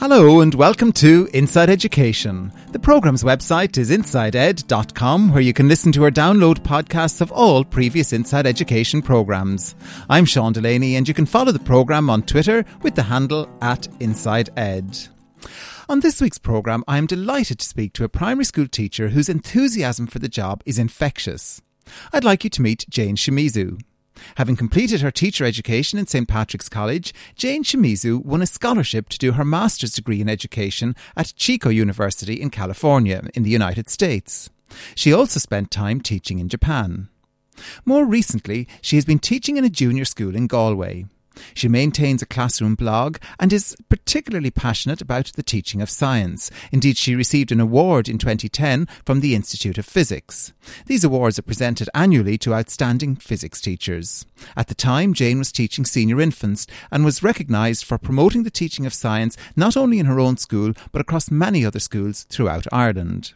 Hello and welcome to Inside Education. The programme's website is insideed.com, where you can listen to or download podcasts of all previous Inside Education programmes. I'm Sean Delaney and you can follow the programme on Twitter with the handle @InsideEd. On this week's programme, I am delighted to speak to a primary school teacher whose enthusiasm for the job is infectious. I'd like you to meet Jane Shimizu. Having completed her teacher education in St Patrick's College, Jane Shimizu won a scholarship to do her master's degree in education at Chico University in California, in the United States. She also spent time teaching in Japan. More recently, she has been teaching in a junior school in Galway. She maintains a classroom blog and is particularly passionate about the teaching of science. Indeed, she received an award in 2010 from the Institute of Physics. These awards are presented annually to outstanding physics teachers. At the time, Jane was teaching senior infants and was recognised for promoting the teaching of science not only in her own school but across many other schools throughout Ireland.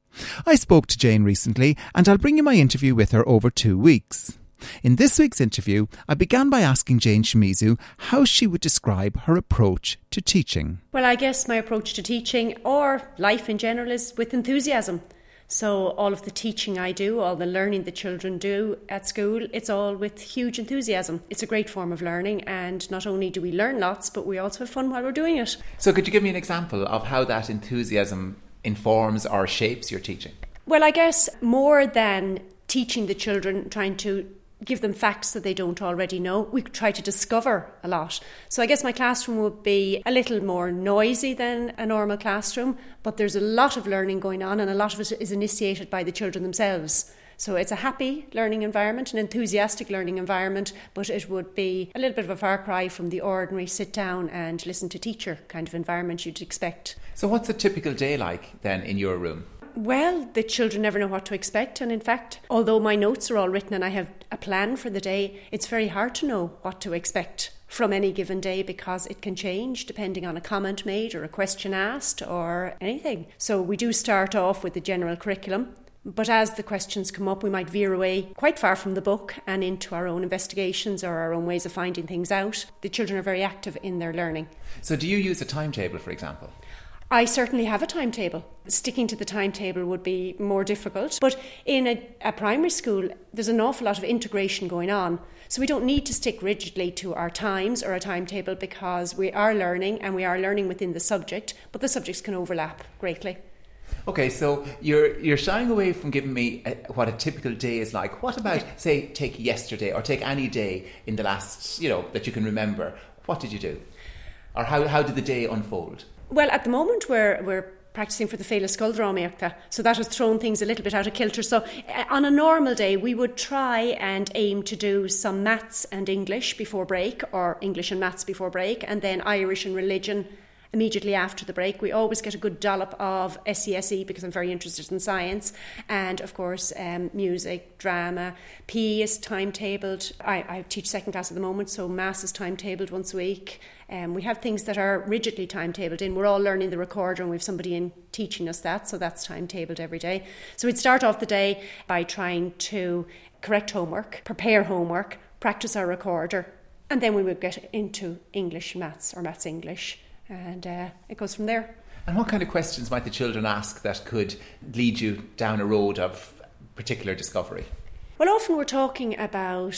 I spoke to Jane recently and I'll bring you my interview with her over 2 weeks. In this week's interview, I began by asking Jane Shimizu how she would describe her approach to teaching. Well, I guess my approach to teaching, or life in general, is with enthusiasm. So all of the teaching I do, all the learning the children do at school, it's all with huge enthusiasm. It's a great form of learning, and not only do we learn lots, but we also have fun while we're doing it. So could you give me an example of how that enthusiasm informs or shapes your teaching? Well, I guess more than teaching the children, trying to give them facts that they don't already know, we try to discover a lot. So I guess my classroom would be a little more noisy than a normal classroom, but there's a lot of learning going on and a lot of it is initiated by the children themselves. So it's a happy learning environment, an enthusiastic learning environment, but it would be a little bit of a far cry from the ordinary sit down and listen to teacher kind of environment you'd expect. So what's a typical day like then in your room? Well, the children never know what to expect, and in fact, although my notes are all written and I have a plan for the day, it's very hard to know what to expect from any given day because it can change depending on a comment made or a question asked or anything. So we do start off with the general curriculum, but as the questions come up, we might veer away quite far from the book and into our own investigations or our own ways of finding things out. The children are very active in their learning. So do you use a timetable, for example? I certainly have a timetable. Sticking to the timetable would be more difficult. But in a primary school, there's an awful lot of integration going on. So we don't need to stick rigidly to our times or a timetable because we are learning and we are learning within the subject, but the subjects can overlap greatly. Okay, so you're shying away from giving me what a typical day is like. What about, say, take yesterday or take any day in the last, that you can remember. What did you do? Or how did the day unfold? Well, at the moment we're practising for the Féile Scoildramaíochta, so that has thrown things a little bit out of kilter. So on a normal day, we would try and aim to do some maths and English before break, or English and maths before break, and then Irish and religion immediately after the break. We always get a good dollop of SESE because I'm very interested in science, and of course music, drama. PE is timetabled. I teach second class at the moment, so maths is timetabled once a week. We have things that are rigidly timetabled in. We're all learning the recorder and we have somebody in teaching us that, so that's timetabled every day. So we'd start off the day by trying to correct homework, prepare homework, practice our recorder, and then we would get into English maths or maths English, and it goes from there. And what kind of questions might the children ask that could lead you down a road of particular discovery? Well, often we're talking about,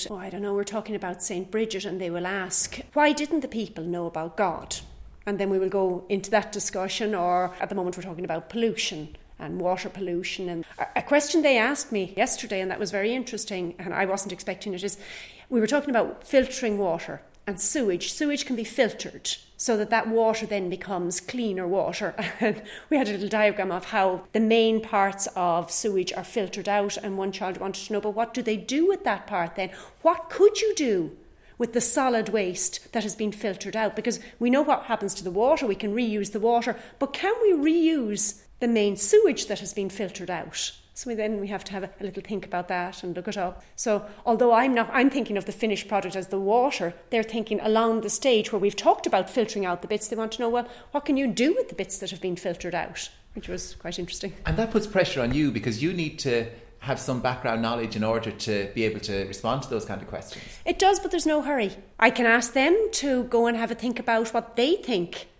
St. Bridget, and they will ask, why didn't the people know about God? And then we will go into that discussion, or at the moment we're talking about pollution and water pollution. And a question they asked me yesterday, and that was very interesting, and I wasn't expecting it, is we were talking about filtering water and sewage. Sewage can be filtered so that water then becomes cleaner water. And we had a little diagram of how the main parts of sewage are filtered out, and one child wanted to know, but what do they do with that part then? What could you do with the solid waste that has been filtered out? Because we know what happens to the water, we can reuse the water, but can we reuse the main sewage that has been filtered out? So then we have to have a little think about that and look it up. So although I'm thinking of the finished product as the water, they're thinking along the stage where we've talked about filtering out the bits. They want to know, well, what can you do with the bits that have been filtered out? Which was quite interesting. And that puts pressure on you because you need to have some background knowledge in order to be able to respond to those kind of questions. It does, but there's no hurry. I can ask them to go and have a think about what they think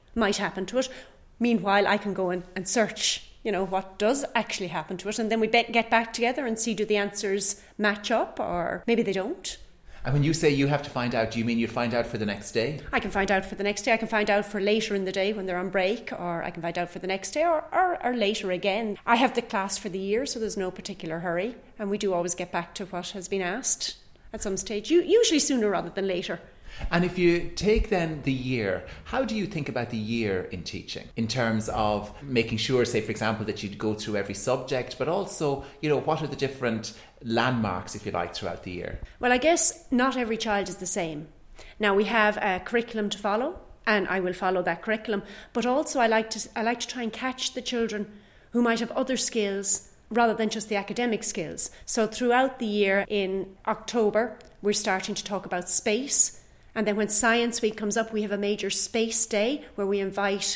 might happen to it. Meanwhile, I can go and search, what does actually happen to it. And then we get back together and see, do the answers match up, or maybe they don't. And when you say you have to find out, do you mean you'd find out for the next day? I can find out for the next day. I can find out for later in the day when they're on break, or I can find out for the next day or later again. I have the class for the year, so there's no particular hurry. And we do always get back to what has been asked at some stage, usually sooner rather than later. And if you take then the year, how do you think about the year in teaching in terms of making sure, say, for example, that you'd go through every subject, but also, what are the different landmarks, if you like, throughout the year? Well, I guess not every child is the same. Now, we have a curriculum to follow, and I will follow that curriculum. But also I like to try and catch the children who might have other skills rather than just the academic skills. So throughout the year, in October, we're starting to talk about space. And then when Science Week comes up, we have a major space day where we invite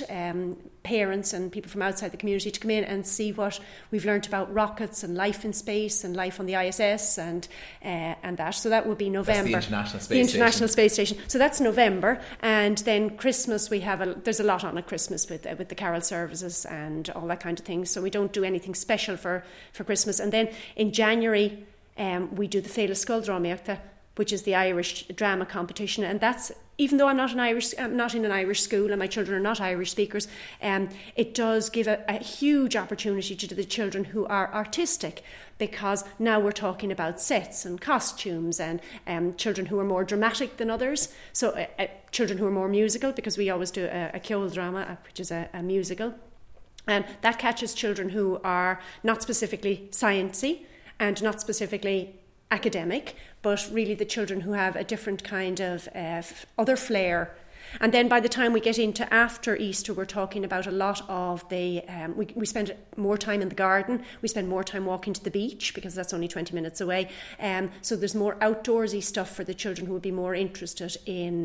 parents and people from outside the community to come in and see what we've learned about rockets and life in space and life on the ISS and that. So that will be November. That's the International Space Station. So that's November. And then Christmas, there's a lot on at Christmas with the carol services and all that kind of thing. So we don't do anything special for Christmas. And then in January, we do the Féile Scoildrámaíochta, which is the Irish drama competition, and that's, even though I'm not in an Irish school and my children are not Irish speakers, it does give a huge opportunity to the children who are artistic, because now we're talking about sets and costumes and children who are more dramatic than others, so children who are more musical, because we always do a Ceol which is a musical, and that catches children who are not specifically sciencey and not specifically academic, but really the children who have a different kind of other flair. And then by the time we get into after Easter, we're talking about a lot of we spend more time in the garden, we spend more time walking to the beach, because that's only 20 minutes away. So there's more outdoorsy stuff for the children who would be more interested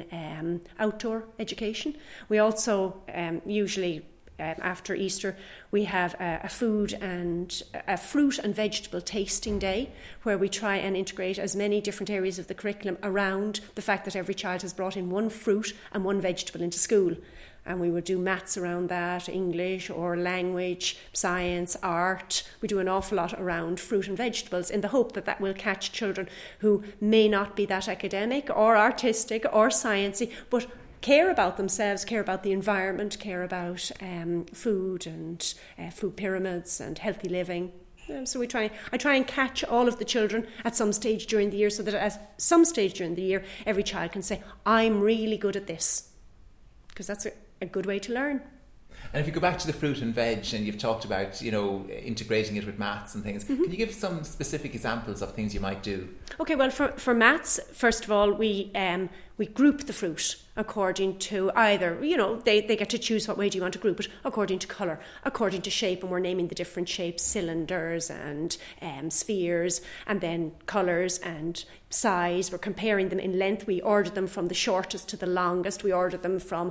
in outdoor education. We also usually after Easter, we have a fruit and vegetable tasting day, where we try and integrate as many different areas of the curriculum around the fact that every child has brought in one fruit and one vegetable into school. And we would do maths around that, English or language, science, art. We do an awful lot around fruit and vegetables, in the hope that that will catch children who may not be that academic or artistic or sciencey, but care about themselves, care about the environment, care about food and food pyramids and healthy living. So I try and catch all of the children at some stage during the year, so that at some stage during the year, every child can say, I'm really good at this. Because that's a good way to learn. And if you go back to the fruit and veg, and you've talked about, integrating it with maths and things, can you give some specific examples of things you might do? Okay, well, for maths, first of all, we group the fruit according to either, they get to choose what way do you want to group it, according to colour, according to shape, and we're naming the different shapes, cylinders and spheres, and then colours and size. We're comparing them in length. We order them from the shortest to the longest. We order them from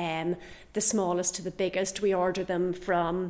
the smallest to the biggest. We order them from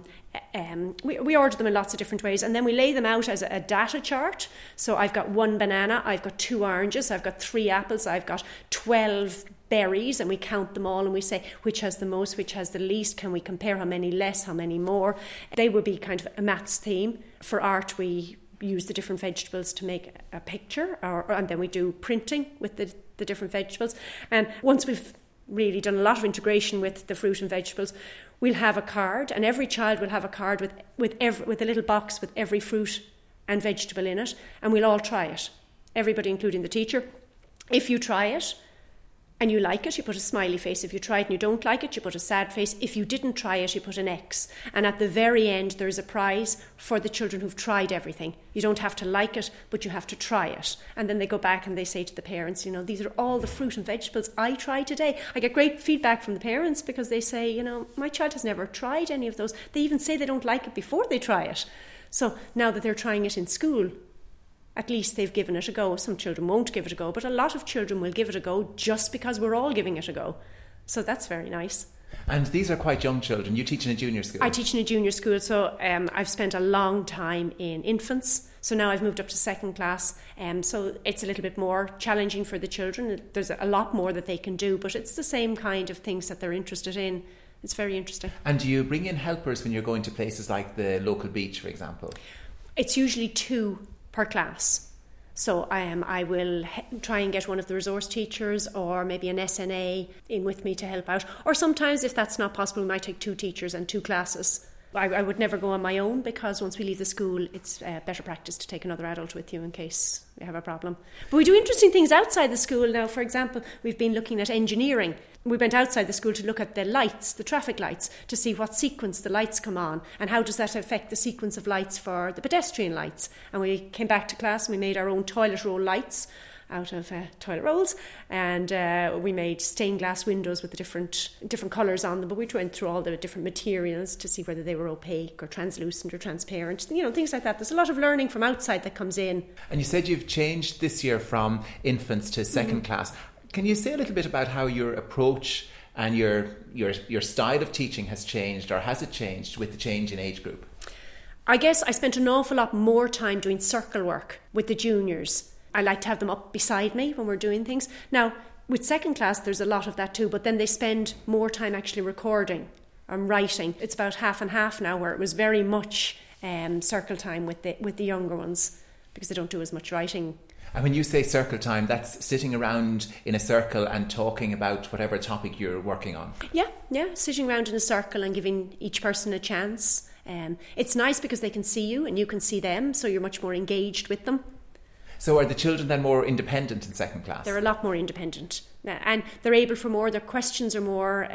we order them in lots of different ways, and then we lay them out as a data chart. So I've got 1 banana, I've got 2 oranges, I've got 3 apples, I've got 12 berries, and we count them all and we say which has the most, which has the least. Can we compare how many less, how many more? They would be kind of a maths theme. For art, we use the different vegetables to make a picture, and then we do printing with the different vegetables. And once we've really done a lot of integration with the fruit and vegetables, we'll have a card, and every child will have a card with a little box with every fruit and vegetable in it, and we'll all try it, everybody including the teacher. If you try it and you like it, you put a smiley face. If you try it and you don't like it, you put a sad face. If you didn't try it, you put an X. And at the very end, there's a prize for the children who've tried everything. You don't have to like it, but you have to try it. And then they go back and they say to the parents, these are all the fruit and vegetables I tried today. I get great feedback from the parents, because they say, my child has never tried any of those. They even say they don't like it before they try it. So now that they're trying it in school, at least they've given it a go. Some children won't give it a go, but a lot of children will give it a go just because we're all giving it a go. So that's very nice. And these are quite young children. You teach in a junior school? I teach in a junior school, so I've spent a long time in infants. So now I've moved up to 2nd class, so it's a little bit more challenging for the children. There's a lot more that they can do, but it's the same kind of things that they're interested in. It's very interesting. And do you bring in helpers when you're going to places like the local beach, for example? It's usually 2 per class. So I will try and get one of the resource teachers or maybe an SNA in with me to help out. Or sometimes, if that's not possible, we might take 2 teachers and 2 classes. I would never go on my own, because once we leave the school, it's better practice to take another adult with you in case we have a problem. But we do interesting things outside the school now. For example, we've been looking at engineering. We went outside the school to look at the lights, the traffic lights, to see what sequence the lights come on and how does that affect the sequence of lights for the pedestrian lights. And we came back to class and we made our own toilet roll lights out of toilet rolls, and we made stained glass windows with the different colours on them, but we went through all the different materials to see whether they were opaque or translucent or transparent, things like that. There's a lot of learning from outside that comes in. And you said you've changed this year from infants to second class. Can you say a little bit about how your approach and your style of teaching has changed, or has it changed with the change in age group? I guess I spent an awful lot more time doing circle work with the juniors. I like to have them up beside me when we're doing things. Now, with second class, there's a lot of that too, but then they spend more time actually recording and writing. It's about half and half now, where it was very much circle time with the younger ones, because they don't do as much writing. And when you say circle time, that's sitting around in a circle and talking about whatever topic you're working on? Yeah, sitting around in a circle and giving each person a chance. It's nice because they can see you and you can see them, so you're much more engaged with them. So are the children then more independent in second class? They're a lot more independent, and they're able for more. Their questions are more,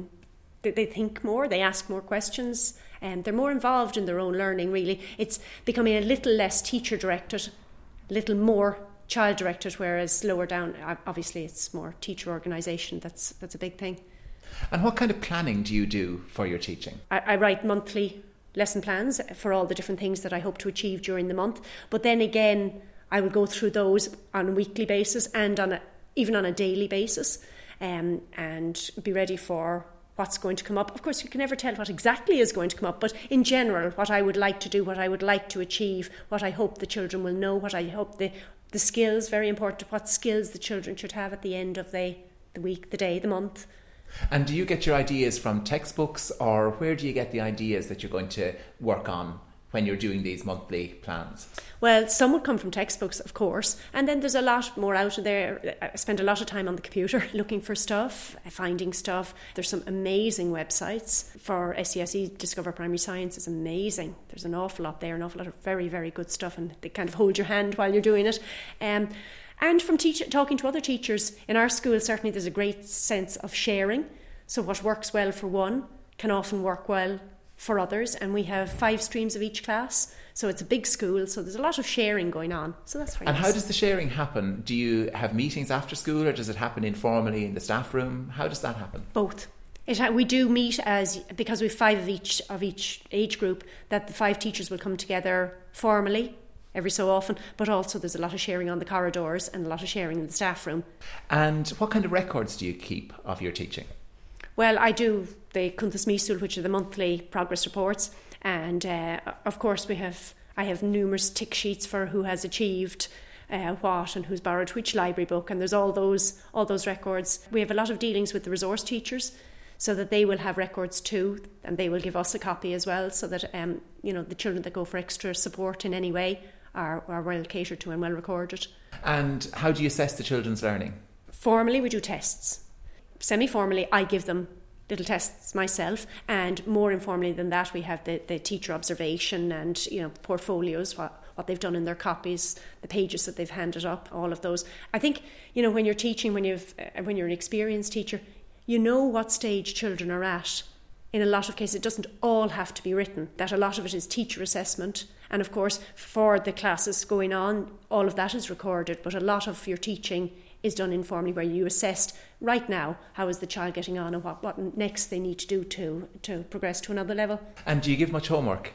they think more, they ask more questions, and they're more involved in their own learning, really. It's becoming a little less teacher-directed, a little more child-directed, whereas lower down, obviously, it's more teacher organisation. That's a big thing. And what kind of planning do you do for your teaching? I write monthly lesson plans for all the different things that I hope to achieve during the month, but then again, I will go through those on a weekly basis and even on a daily basis, and be ready for what's going to come up. Of course, you can never tell what exactly is going to come up, but in general, what I would like to do, what I would like to achieve, what I hope the children will know, what I hope the skills, very important, what skills the children should have at the end of the week, the day, the month. And do you get your ideas from textbooks, or where do you get the ideas that you're going to work on when you're doing these monthly plans? Well, some would come from textbooks, of course, and then there's a lot more out there. I spend a lot of time on the computer looking for stuff, finding stuff. There's some amazing websites for SCSE. Discover Primary Science is amazing. There's an awful lot there, an awful lot of very, very good stuff, and they kind of hold your hand while you're doing it. And from talking to other teachers in our school, certainly there's a great sense of sharing. So what works well for one can often work well for others, and we have 5 streams of each class, so it's a big school, so there's a lot of sharing going on, so that's very nice. And how does the sharing happen? Do you have meetings after school, or does it happen informally in the staff room? How does that happen? Both. We do meet because we have 5 of each age group, that the 5 teachers will come together formally every so often, but also there's a lot of sharing on the corridors and a lot of sharing in the staff room. And what kind of records do you keep of your teaching? Well, I do the Cuntas Mísúil, which are the monthly progress reports, and of course I have numerous tick sheets for who has achieved what and who's borrowed which library book, and there's all those records. We have a lot of dealings with the resource teachers, so that they will have records too, and they will give us a copy as well, so that the children that go for extra support in any way are well catered to and well recorded. And how do you assess the children's learning? Formally, we do tests. Semi-formally, I give them little tests myself, and more informally than that, we have the teacher observation and portfolios, what they've done in their copies, the pages that they've handed up, all of those. I think when you're teaching, when you're an experienced teacher, you know what stage children are at. In a lot of cases, it doesn't all have to be written. That a lot of it is teacher assessment, and of course, for the classes going on, all of that is recorded. But a lot of your teaching is done informally, where you assessed right now how is the child getting on and what next they need to do to progress to another level. And do you give much homework?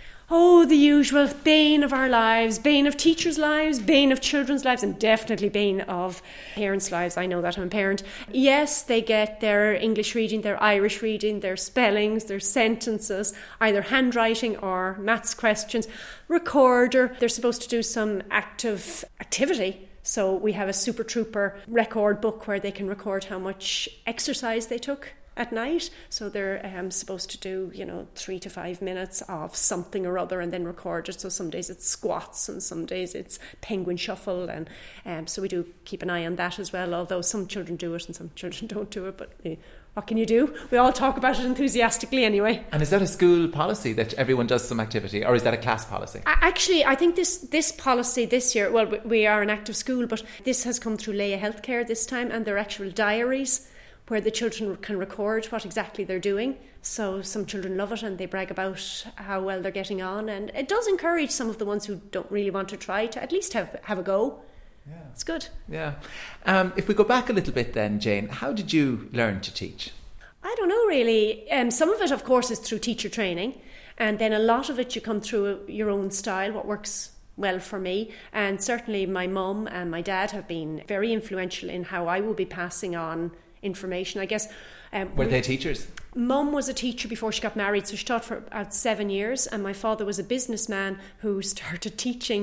Oh, the usual bane of our lives, bane of teachers' lives, bane of children's lives, and definitely bane of parents' lives. I know that, I'm a parent. Yes, they get their English reading, their Irish reading, their spellings, their sentences, either handwriting or maths questions, recorder. They're supposed to do some active activity. So we have a Super Trooper record book where they can record how much exercise they took. at night. So they're supposed to do, 3 to 5 minutes of something or other and then record it. So some days it's squats and some days it's penguin shuffle. And so we do keep an eye on that as well, although some children do it and some children don't do it. But what can you do? We all talk about it enthusiastically anyway. And is that a school policy that everyone does some activity, or is that a class policy? Actually, I think this policy this year, well, we are an active school, but this has come through Leia Healthcare this time, and they're actual diaries where the children can record what exactly they're doing. So some children love it and they brag about how well they're getting on, and it does encourage some of the ones who don't really want to try to at least have a go. Yeah. It's good. Yeah. If we go back a little bit then, Jane, how did you learn to teach? I don't know really. Some of it, of course, is through teacher training, and then a lot of it you come through your own style, what works well for me. And certainly my mum and my dad have been very influential in how I will be passing on information, I guess. Were they teachers? Mum was a teacher before she got married, so she taught for about 7 years, and my father was a businessman who started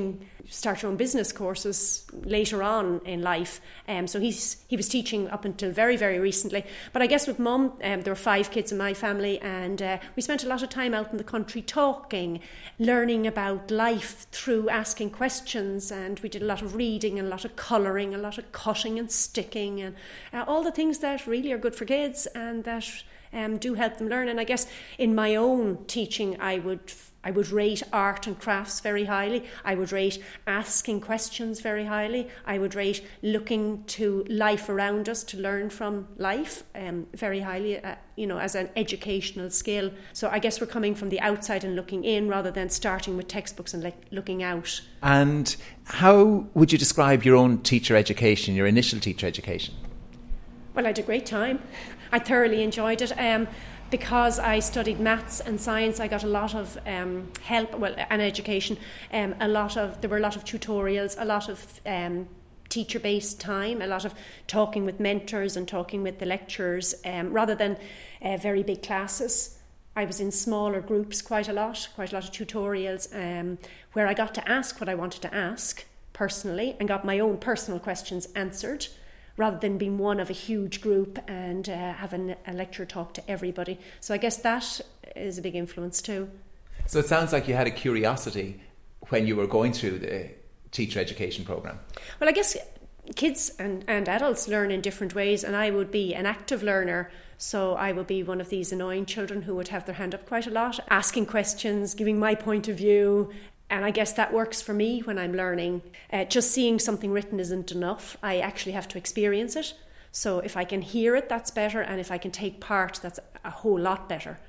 her own business courses later on in life. So he was teaching up until very, very recently. But I guess with Mum, there were 5 kids in my family, and we spent a lot of time out in the country talking, learning about life through asking questions, and we did a lot of reading and a lot of colouring, a lot of cutting and sticking, and all the things that really are good for kids and that do help them learn. And I guess in my own teaching, I would rate art and crafts very highly. I would rate asking questions very highly. I would rate looking to life around us to learn from life very highly, as an educational skill. So I guess we're coming from the outside and looking in rather than starting with textbooks and looking out. And how would you describe your own teacher education, your initial teacher education? Well, I had a great time. I thoroughly enjoyed it. Because I studied maths and science, I got a lot of help, and education. There were a lot of tutorials, a lot of teacher-based time, a lot of talking with mentors and talking with the lecturers, rather than very big classes. I was in smaller groups quite a lot of tutorials, where I got to ask what I wanted to ask personally and got my own personal questions answered, rather than being one of a huge group and having a lecturer talk to everybody. So I guess that is a big influence too. So it sounds like you had a curiosity when you were going through the teacher education programme. Well, I guess kids and adults learn in different ways, and I would be an active learner. So I would be one of these annoying children who would have their hand up quite a lot, asking questions, giving my point of view. And I guess that works for me when I'm learning. Just seeing something written isn't enough. I actually have to experience it. So if I can hear it, that's better. And if I can take part, that's a whole lot better.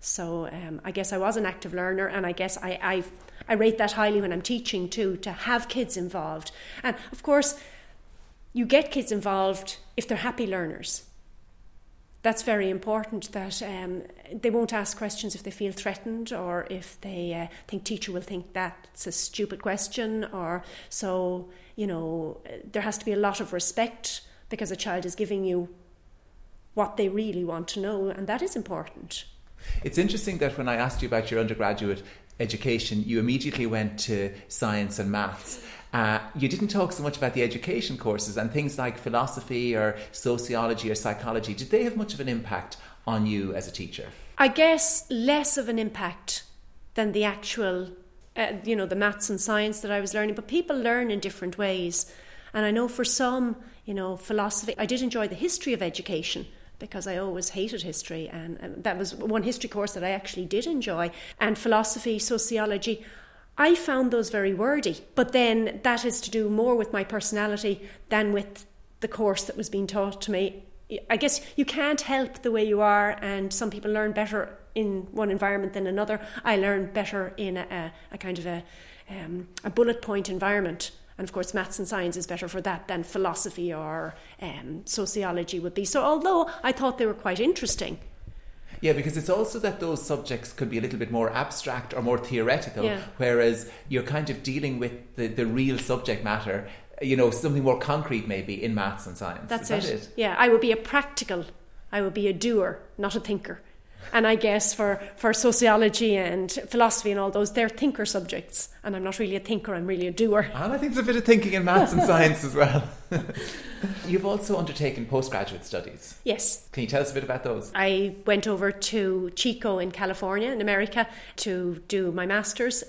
So I guess I was an active learner. And I guess I rate that highly when I'm teaching too, to have kids involved. And of course, you get kids involved if they're happy learners. That's very important, that they won't ask questions if they feel threatened or if they think teacher will think that's a stupid question. Or so, there has to be a lot of respect because a child is giving you what they really want to know, and that is important. It's interesting that when I asked you about your undergraduate education, you immediately went to science and maths. You didn't talk so much about the education courses and things like philosophy or sociology or psychology. Did they have much of an impact on you as a teacher? I guess less of an impact than the actual, the maths and science that I was learning. But people learn in different ways. And I know for some, philosophy, I did enjoy the history of education, because I always hated history, and that was one history course that I actually did enjoy. And philosophy, sociology, I found those very wordy, but then that is to do more with my personality than with the course that was being taught to me. I guess you can't help the way you are, and some people learn better in one environment than another. I learn better in a kind of a bullet point environment. And of course, maths and science is better for that than philosophy or sociology would be. So although I thought they were quite interesting. Yeah, because it's also that those subjects could be a little bit more abstract or more theoretical, whereas you're kind of dealing with the real subject matter, something more concrete maybe in maths and science. That's it. Yeah, I would be a doer, not a thinker. And I guess for sociology and philosophy and all those, they're thinker subjects. And I'm not really a thinker, I'm really a doer. And I think there's a bit of thinking in maths and science as well. You've also undertaken postgraduate studies. Yes. Can you tell us a bit about those? I went over to Chico in California, in America, to do my master's.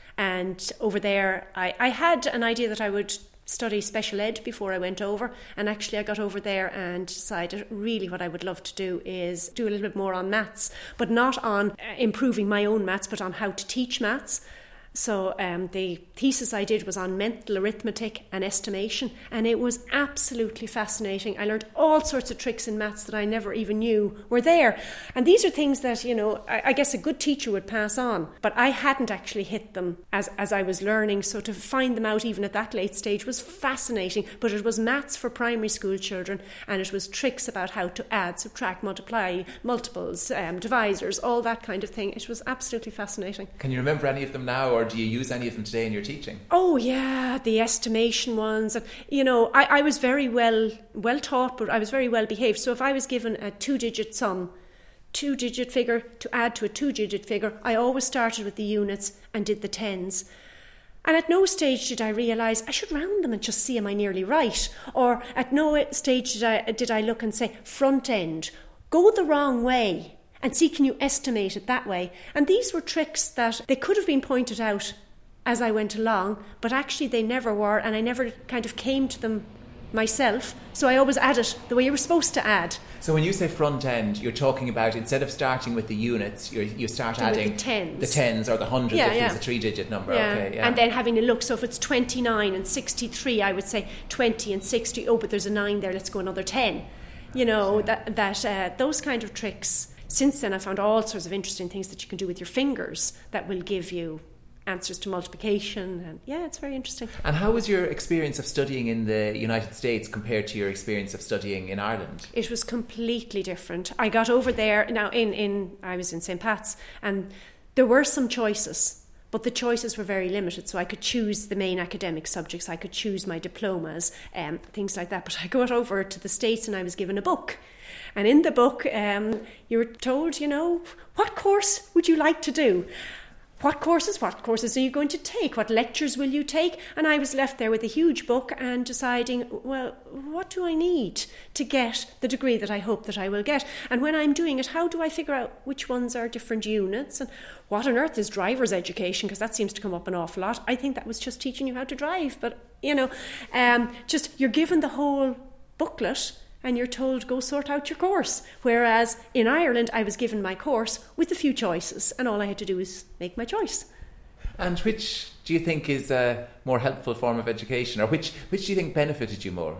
And over there, I had an idea that I would study special ed before I went over, and actually I got over there and decided really what I would love to do is do a little bit more on maths, but not on improving my own maths, but on how to teach maths. So the thesis I did was on mental arithmetic and estimation, and it was absolutely fascinating. I learned all sorts of tricks in maths that I never even knew were there. And these are things that, you know, I guess a good teacher would pass on, but I hadn't actually hit them as I was learning. So to find them out even at that late stage was fascinating. But it was maths for primary school children, and it was tricks about how to add, subtract, multiply, multiples, divisors, all that kind of thing. It was absolutely fascinating. Can you remember any of them now, or do you use any of them today in your teaching? Oh yeah, the estimation ones. You know, I was very well taught, but I was very well behaved. So if I was given a 2-digit sum, 2-digit figure to add to a 2-digit figure, I always started with the units and did the tens. And at no stage did I realise I should round them and just see am I nearly right. Or at no stage did I look and say front end, go the wrong way. And see, can you estimate it that way? And these were tricks that they could have been pointed out as I went along, but actually they never were, and I never kind of came to them myself. So I always added the way you were supposed to add. So when you say front end, you're talking about instead of starting with the units, you start adding the tens or the hundreds if it's a 3-digit number. Yeah. Okay, yeah. And then having a look. So if it's 29 and 63, I would say 20 and 60. Oh, but there's a 9 there. Let's go another 10. You know, that those kind of tricks. Since then, I found all sorts of interesting things that you can do with your fingers that will give you answers to multiplication. And yeah, it's very interesting. And how was your experience of studying in the United States compared to your experience of studying in Ireland? It was completely different. I got over there, now I was in St. Pat's, and there were some choices, but the choices were very limited. So I could choose the main academic subjects, I could choose my diplomas, things like that. But I got over to the States and I was given a book. And in the book, you were told, you know, what course would you like to do? What courses are you going to take? What lectures will you take? And I was left there with a huge book and deciding, well, what do I need to get the degree that I hope that I will get? And when I'm doing it, how do I figure out which ones are different units? And what on earth is driver's education? Because that seems to come up an awful lot. I think that was just teaching you how to drive. But, you know, just you're given the whole booklet and you're told, go sort out your course. Whereas in Ireland, I was given my course with a few choices, and all I had to do was make my choice. And which do you think is a more helpful form of education, or which do you think benefited you more?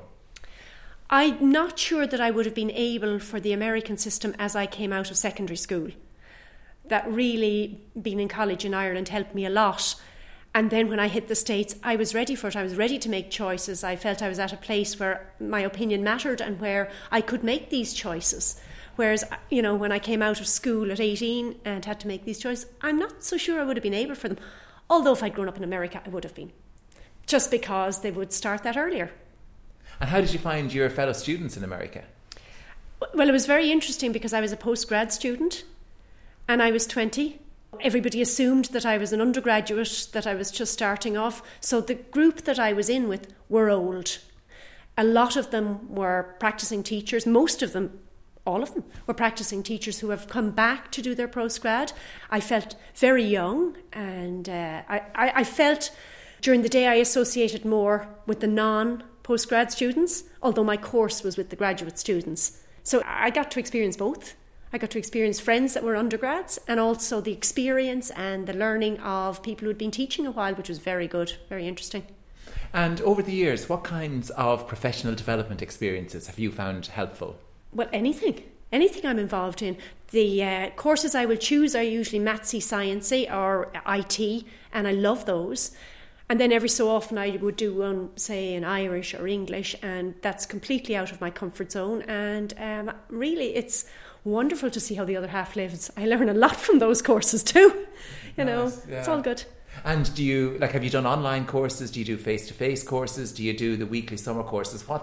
I'm not sure that I would have been able for the American system as I came out of secondary school. That really, being in college in Ireland, helped me a lot. And then when I hit the States, I was ready for it. I was ready to make choices. I felt I was at a place where my opinion mattered and where I could make these choices. Whereas, you know, when I came out of school at 18 and had to make these choices, I'm not so sure I would have been able for them. Although if I'd grown up in America, I would have been. Just because they would start that earlier. And how did you find your fellow students in America? Well, it was very interesting because I was a postgrad student and I was 20. Everybody assumed that I was an undergraduate, that I was just starting off. So the group that I was in with were old. A lot of them were practicing teachers. Most of them, all of them, were practicing teachers who have come back to do their postgrad. I felt very young, and I felt during the day I associated more with the non-postgrad students, although my course was with the graduate students. So I got to experience both. I got to experience friends that were undergrads and also the experience and the learning of people who had been teaching a while, which was very good, very interesting. And over the years, what kinds of professional development experiences have you found helpful? Well, anything I'm involved in. The courses I will choose are usually mathsy, sciencey or IT, and I love those. And then every so often I would do one, say, in Irish or English, and that's completely out of my comfort zone. And really, it's wonderful to see how the other half lives. I learn a lot from those courses too. You know, it's all good. And have you done online courses? Do you do face-to-face courses? Do you do the weekly summer courses? What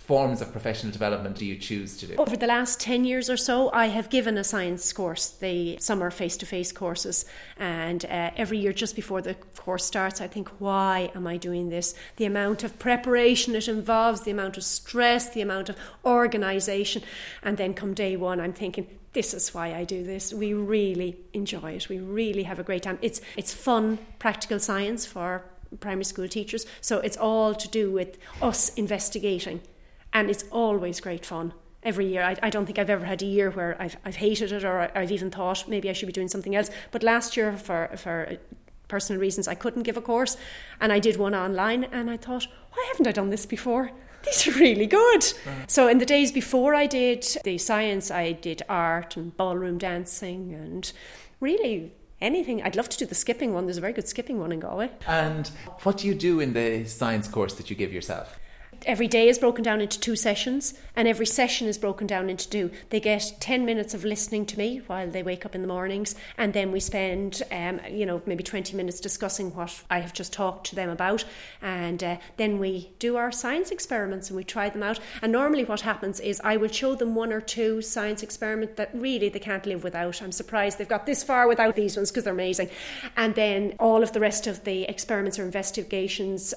forms of professional development do you choose to do? Over the last 10 years or so, I have given a science course, the summer face-to-face courses, and every year just before the course starts, I think, why am I doing this? The amount of preparation it involves, the amount of stress, the amount of organisation, and then come day one, I'm thinking, this is why I do this. We really enjoy it. We really have a great time. It's fun, practical science for primary school teachers, so it's all to do with us investigating. And it's always great fun every year. I don't think I've ever had a year where I've hated it or I've even thought maybe I should be doing something else. But last year, for personal reasons, I couldn't give a course, and I did one online, and I thought, why haven't I done this before? These are really good. So in the days before I did the science, I did art and ballroom dancing and really anything. I'd love to do the skipping one. There's a very good skipping one in Galway. And what do you do in the science course that you give yourself? Every day is broken down into 2 sessions, and every session is broken down into 2. They get 10 minutes of listening to me while they wake up in the mornings, and then we spend, maybe 20 minutes discussing what I have just talked to them about, and then we do our science experiments and we try them out. And normally what happens is I will show them 1 or 2 science experiments that really they can't live without. I'm surprised they've got this far without these ones because they're amazing. And then all of the rest of the experiments or investigations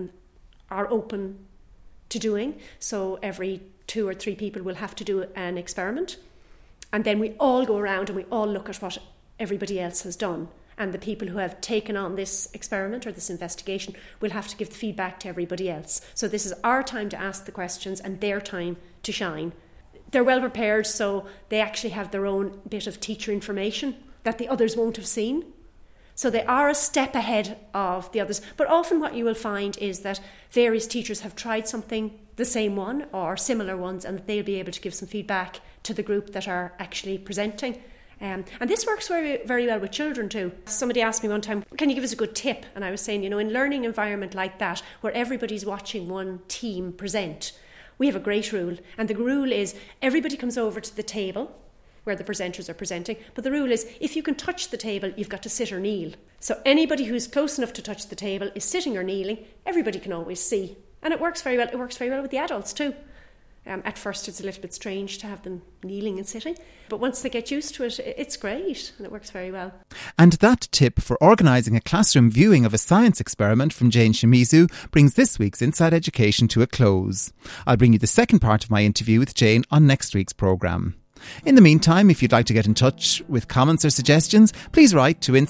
are open to doing. So every 2 or 3 people will have to do an experiment, and then we all go around and we all look at what everybody else has done, and the people who have taken on this experiment or this investigation will have to give the feedback to everybody else. So this is our time to ask the questions and their time to shine. They're well prepared, so they actually have their own bit of teacher information that the others won't have seen. So they are a step ahead of the others. But often what you will find is that various teachers have tried something, the same one or similar ones, and they'll be able to give some feedback to the group that are actually presenting. And this works very, very well with children too. Somebody asked me one time, can you give us a good tip? And I was saying, in learning environment like that, where everybody's watching one team present, we have a great rule. And the rule is everybody comes over to the table where the presenters are presenting, but the rule is if you can touch the table, you've got to sit or kneel. So anybody who's close enough to touch the table is sitting or kneeling. Everybody can always see, and it works very well. It works very well with the adults too. At first it's a little bit strange to have them kneeling and sitting, but once they get used to it, it's great and it works very well. And that tip for organising a classroom viewing of a science experiment from Jane Shimizu brings this week's Inside Education to a close. I'll bring you the second part of my interview with Jane on next week's programme. In the meantime, if you'd like to get in touch with comments or suggestions, please write to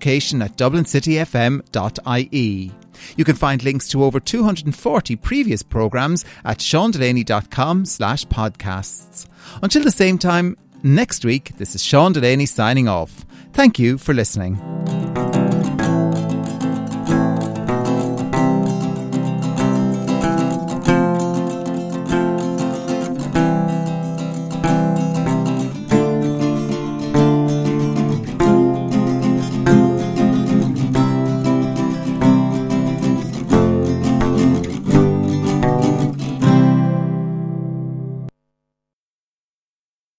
insideeducation@dublincityfm.ie. You can find links to over 240 previous programmes at seandelaney.com/podcasts. Until the same time next week, this is Sean Delaney signing off. Thank you for listening.